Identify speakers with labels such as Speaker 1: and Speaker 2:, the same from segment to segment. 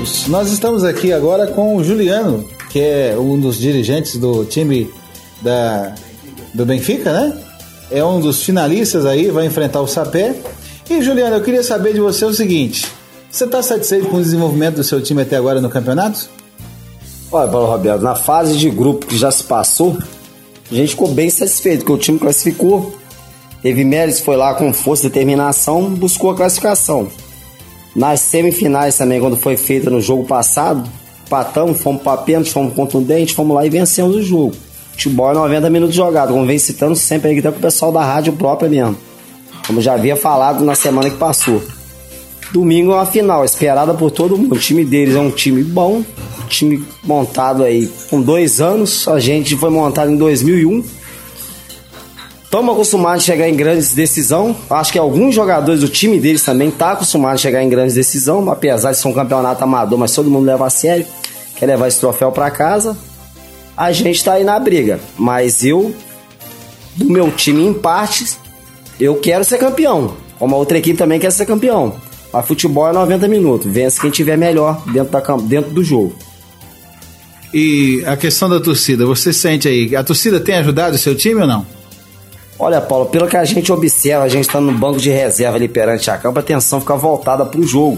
Speaker 1: amigos, nós estamos aqui agora com o Juliano, que é um dos dirigentes do time do Benfica, né? É um dos finalistas aí, vai enfrentar o Sapé. E Juliano, eu queria saber de você o seguinte: você está satisfeito com o desenvolvimento do seu time até agora no campeonato?
Speaker 2: Olha, Paulo Roberto, na fase de grupo que já se passou, a gente ficou bem satisfeito, porque o time classificou, teve méritos, foi lá com força e determinação, buscou a classificação. Nas semifinais também, quando foi feita no jogo passado, empatamos, fomos para pênalti, fomos contundentes, fomos lá e vencemos o jogo. Futebol é 90 minutos de jogado, como vem citando sempre aqui, tá com o pessoal da rádio própria mesmo, como já havia falado na semana que passou. Domingo é uma final, esperada por todo mundo. O time deles é um time bom, um time montado aí com 2 anos, a gente foi montado em 2001. Estamos acostumados a chegar em grandes decisões. Acho que alguns jogadores do time deles também estão acostumados a chegar em grandes decisões, apesar de ser um campeonato amador, mas todo mundo leva a sério, quer levar esse troféu para casa. A gente está aí na briga, mas eu, do meu time em partes, eu quero ser campeão, como a outra equipe também quer ser campeão. Mas futebol é 90 minutos, vence quem tiver melhor dentro do jogo.
Speaker 1: E a questão da torcida, você sente aí, a torcida tem ajudado o seu time ou não?
Speaker 2: Olha, Paulo, pelo que a gente observa, a gente está no banco de reserva ali perante a campo, a atenção fica voltada para o jogo.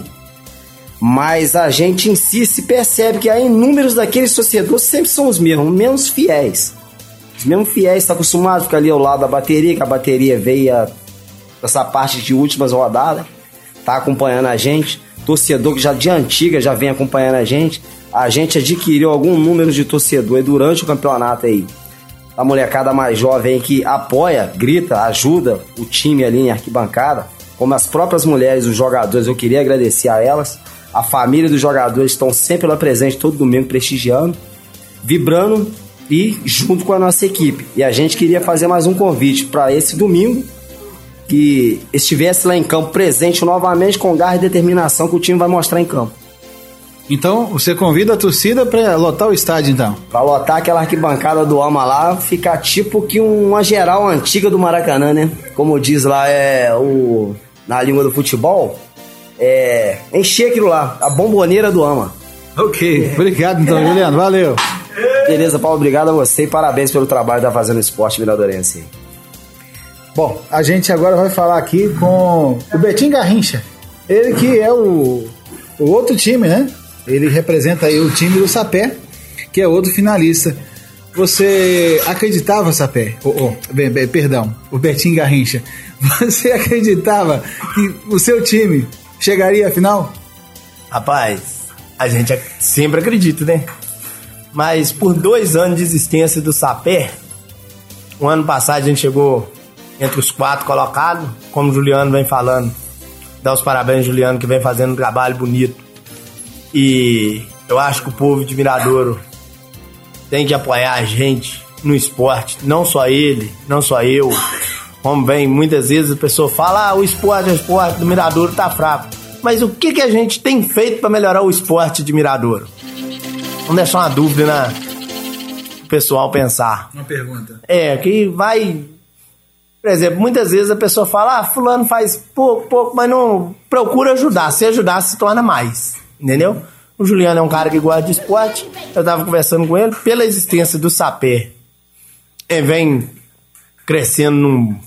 Speaker 2: Mas a gente em si se percebe que há inúmeros daqueles torcedores sempre são os mesmos, menos fiéis. Os mesmos fiéis estão acostumados a ficar ali ao lado da bateria, que a bateria veio essa parte de últimas rodadas, está acompanhando a gente. Torcedor que já de antiga já vem acompanhando a gente adquiriu algum número de torcedor durante o campeonato aí. A molecada mais jovem que apoia, grita, ajuda o time ali em arquibancada, como as próprias mulheres, os jogadores, eu queria agradecer a elas. A família dos jogadores estão sempre lá presente todo domingo, prestigiando, vibrando e junto com a nossa equipe. E a gente queria fazer mais um convite para esse domingo, que estivesse lá em campo presente novamente com garra e determinação que o time vai mostrar em campo.
Speaker 1: Então, você convida a torcida para lotar o estádio, então? Para
Speaker 2: lotar aquela arquibancada do Alma lá, ficar tipo que uma geral antiga do Maracanã, né? Como diz lá na língua do futebol, encher aquilo lá, a bomboneira do Alma.
Speaker 1: Ok, obrigado então, Juliano, valeu.
Speaker 2: Beleza, Paulo, obrigado a você e parabéns pelo trabalho que tá fazendo no esporte miradorense.
Speaker 1: Bom, a gente agora vai falar aqui com o Betinho Garrincha, ele que é o outro time, né? Ele representa aí o time do Sapé, que é outro finalista. Você acreditava, Sapé? Perdão, o Betinho Garrincha. Você acreditava que o seu time chegaria à final?
Speaker 3: Rapaz, a gente sempre acredita, né? Mas por 2 anos de existência do Sapé, o ano passado a gente chegou entre os 4 colocados, como o Juliano vem falando. Dá os parabéns, Juliano, que vem fazendo um trabalho bonito. E eu acho que o povo de Miradouro tem que apoiar a gente no esporte, não só ele, não só eu. Como vem, muitas vezes a pessoa fala, o esporte do Miradouro tá fraco. Mas o que a gente tem feito para melhorar o esporte de Miradouro? Vamos deixar uma dúvida pro pessoal pensar.
Speaker 1: Uma pergunta.
Speaker 3: Que vai... Por exemplo, muitas vezes a pessoa fala, fulano faz pouco, mas não procura ajudar. Se ajudar, se torna mais. Entendeu? O Juliano é um cara que gosta de esporte. Eu tava conversando com ele. Pela existência do Sapé, ele vem crescendo num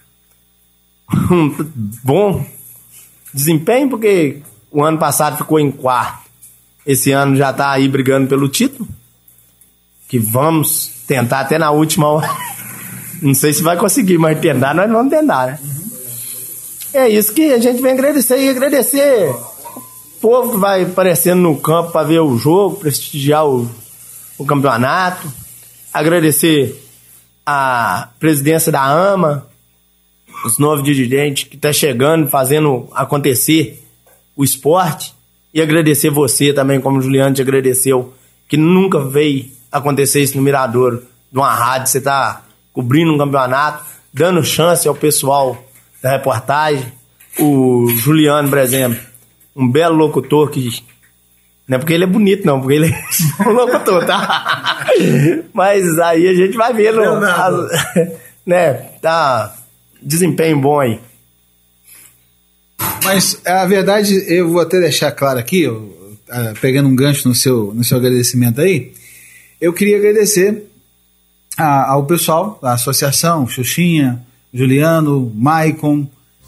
Speaker 3: bom desempenho, porque o ano passado ficou em 4º. Esse ano já tá aí brigando pelo título, que vamos tentar até na última hora. Não sei se vai conseguir, mas tentar nós vamos tentar, né? É isso que a gente vem agradecer. E agradecer o povo que vai aparecendo no campo para ver o jogo, prestigiar o campeonato. Agradecer a presidência da AMA, os novos dirigentes que estão chegando, fazendo acontecer o esporte. E agradecer você também, como o Juliano te agradeceu, que nunca veio acontecer isso no Miradouro, de uma rádio. Você está cobrindo um campeonato, dando chance ao pessoal da reportagem. O Juliano, por exemplo, um belo locutor que... Não é porque ele é bonito, não, porque ele é um locutor, tá? Mas aí a gente vai vendo, né? Tá desempenho bom aí.
Speaker 1: Mas a verdade, eu vou até deixar claro aqui, pegando um gancho no seu agradecimento aí, eu queria agradecer ao pessoal da associação, Xuxinha, Juliano, Maicon,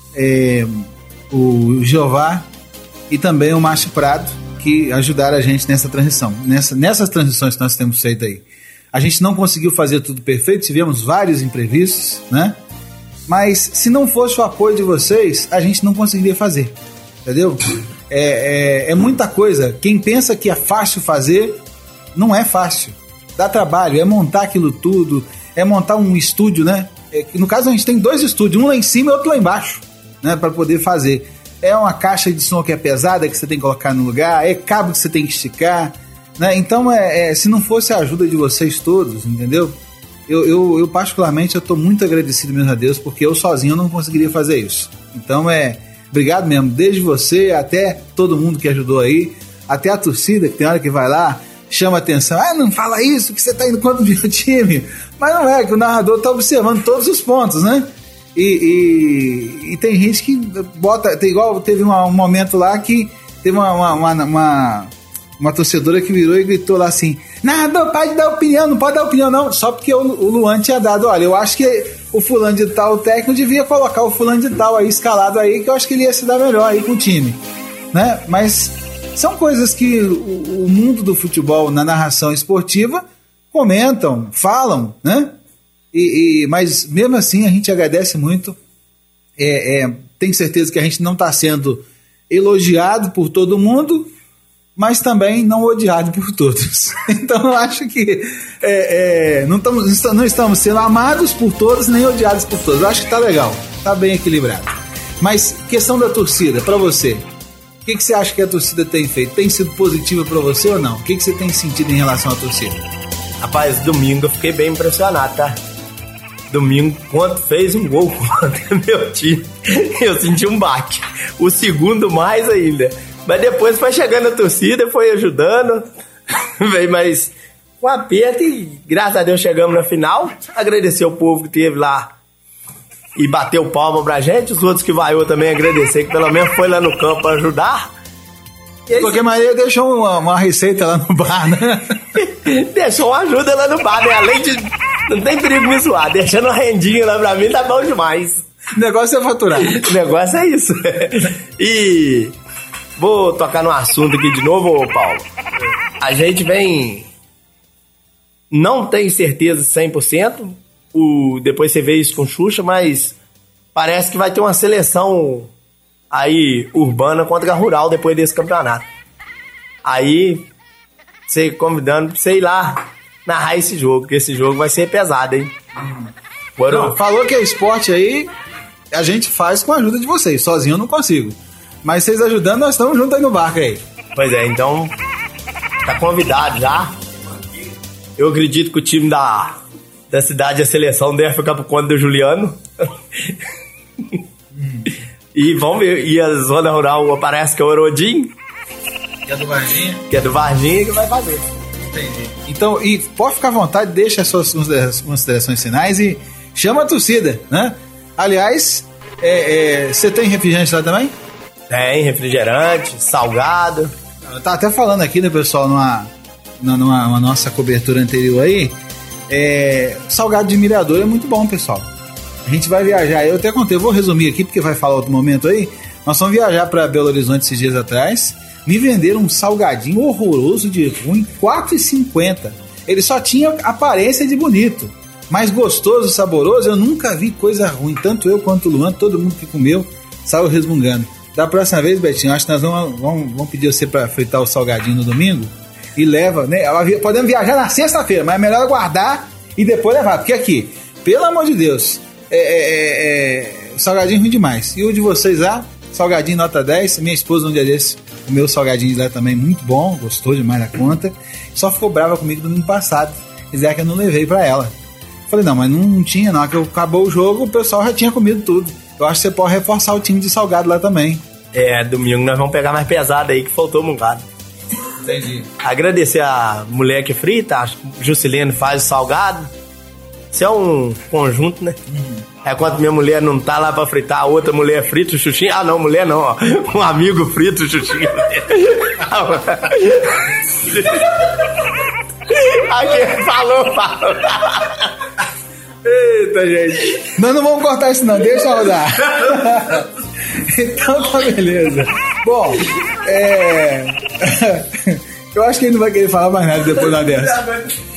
Speaker 1: o Jeová e também o Márcio Prado, que ajudaram a gente nessa transição, nessas transições que nós temos feito aí. A gente não conseguiu fazer tudo perfeito, tivemos vários imprevistos, né? Mas se não fosse o apoio de vocês, a gente não conseguiria fazer, entendeu? É muita coisa. Quem pensa que é fácil fazer, não é fácil. Dá trabalho, é montar aquilo tudo, é montar um estúdio, né? No caso a gente tem 2 estúdios, um lá em cima e outro lá embaixo, né? Para poder fazer. É uma caixa de som que é pesada, que você tem que colocar no lugar, é cabo que você tem que esticar, né? Então, se não fosse a ajuda de vocês todos, entendeu? Eu particularmente, eu estou muito agradecido mesmo a Deus, porque eu sozinho não conseguiria fazer isso. Então, obrigado mesmo, desde você até todo mundo que ajudou aí, até a torcida, que tem hora que vai lá, chama atenção, não fala isso, que você está indo contra o meu time. Mas não é, que o narrador está observando todos os pontos, né? E tem gente que bota, igual teve um momento lá que teve uma torcedora que virou e gritou lá assim: não pode dar opinião, não pode dar opinião não, só porque o Luan tinha dado, olha, eu acho que o fulano de tal, o técnico devia colocar o fulano de tal aí escalado aí, que eu acho que ele ia se dar melhor aí com o time, né? Mas são coisas que o mundo do futebol na narração esportiva comentam, falam, né? Mas mesmo assim a gente agradece muito. Tenho certeza que a gente não está sendo elogiado por todo mundo, mas também não odiado por todos. Então eu acho que não estamos sendo amados por todos nem odiados por todos. Eu acho que está legal, está bem equilibrado. Mas questão da torcida, para você, o que você acha que a torcida tem feito? Tem sido positiva para você ou não? O que você tem sentido em relação à torcida?
Speaker 3: Rapaz, domingo eu fiquei bem impressionado, tá? Domingo, quando fez um gol contra meu time, eu senti um baque. O segundo mais ainda. Mas depois foi chegando a torcida, foi ajudando. Mas com aperto e graças a Deus chegamos na final. Agradecer o povo que teve lá e bateu palma pra gente. Os outros que vaiou também agradecer, que pelo menos foi lá no campo pra ajudar.
Speaker 1: Porque Maria deixou uma receita lá no bar, né?
Speaker 3: Deixou uma ajuda lá no bar, né? Além de... Não tem perigo me zoar. Deixando uma rendinha lá pra mim tá bom demais.
Speaker 1: O negócio é faturar.
Speaker 3: O negócio é isso. E vou tocar no assunto aqui de novo, Paulo. A gente vem... Não tem certeza 100%. Depois você vê isso com Xuxa, mas parece que vai ter uma seleção aí urbana contra a rural depois desse campeonato. Aí, você convidando pra você ir lá narrar esse jogo, porque esse jogo vai ser pesado, hein?
Speaker 1: Não, falou que é esporte aí, a gente faz com a ajuda de vocês. Sozinho eu não consigo. Mas vocês ajudando, nós estamos juntos aí no barco aí.
Speaker 3: Pois é, então tá convidado já. Eu acredito que o time da cidade, a seleção, deve ficar por conta do Juliano. E vamos ver. E a zona rural parece que é o Orodinho.
Speaker 1: Que é do Varginha.
Speaker 3: Que é do Varginha que vai fazer.
Speaker 1: Entendi. Então, e pode ficar à vontade, deixa as suas considerações finais e chama a torcida, né? Aliás, você tem refrigerante lá também?
Speaker 3: Tem, refrigerante, salgado.
Speaker 1: Eu tava até falando aqui, né, pessoal, numa nossa cobertura anterior aí, salgado de mirador é muito bom, pessoal. A gente vai viajar, eu até contei, eu vou resumir aqui porque vai falar outro momento aí. Nós vamos viajar para Belo Horizonte esses dias atrás. Me venderam um salgadinho horroroso de ruim, R$4,50. Ele só tinha aparência de bonito, mas gostoso, saboroso, eu nunca vi coisa ruim. Tanto eu quanto o Luan, todo mundo que comeu, saiu resmungando. Da próxima vez, Betinho, acho que nós vamos pedir você para fritar o salgadinho no domingo e leva, né? Podemos viajar na sexta-feira, mas é melhor guardar e depois levar, porque aqui, pelo amor de Deus, salgadinho ruim demais. E o de vocês lá, salgadinho nota 10, minha esposa um dia desse comeu salgadinho de lá também, muito bom, gostou demais da conta, só ficou brava comigo domingo passado, quiser que eu não levei pra ela. Falei, não, mas não tinha não, que acabou o jogo, o pessoal já tinha comido tudo. Eu acho que você pode reforçar o time de salgado lá também.
Speaker 3: Domingo nós vamos pegar mais pesado aí, que faltou um bocado.
Speaker 1: Entendi.
Speaker 3: Agradecer a mulher que frita, a Juscelene faz o salgado. Isso é um conjunto, né? É quando minha mulher não tá lá pra fritar, a outra mulher frita o chuchinho. Ah, não, mulher não, ó. Um amigo frita o chuchinho. Aqui, falou. Eita, gente.
Speaker 1: Nós não vamos cortar isso não, deixa rodar. Então tá beleza. Bom, eu acho que ele não vai querer falar mais nada depois da dessa.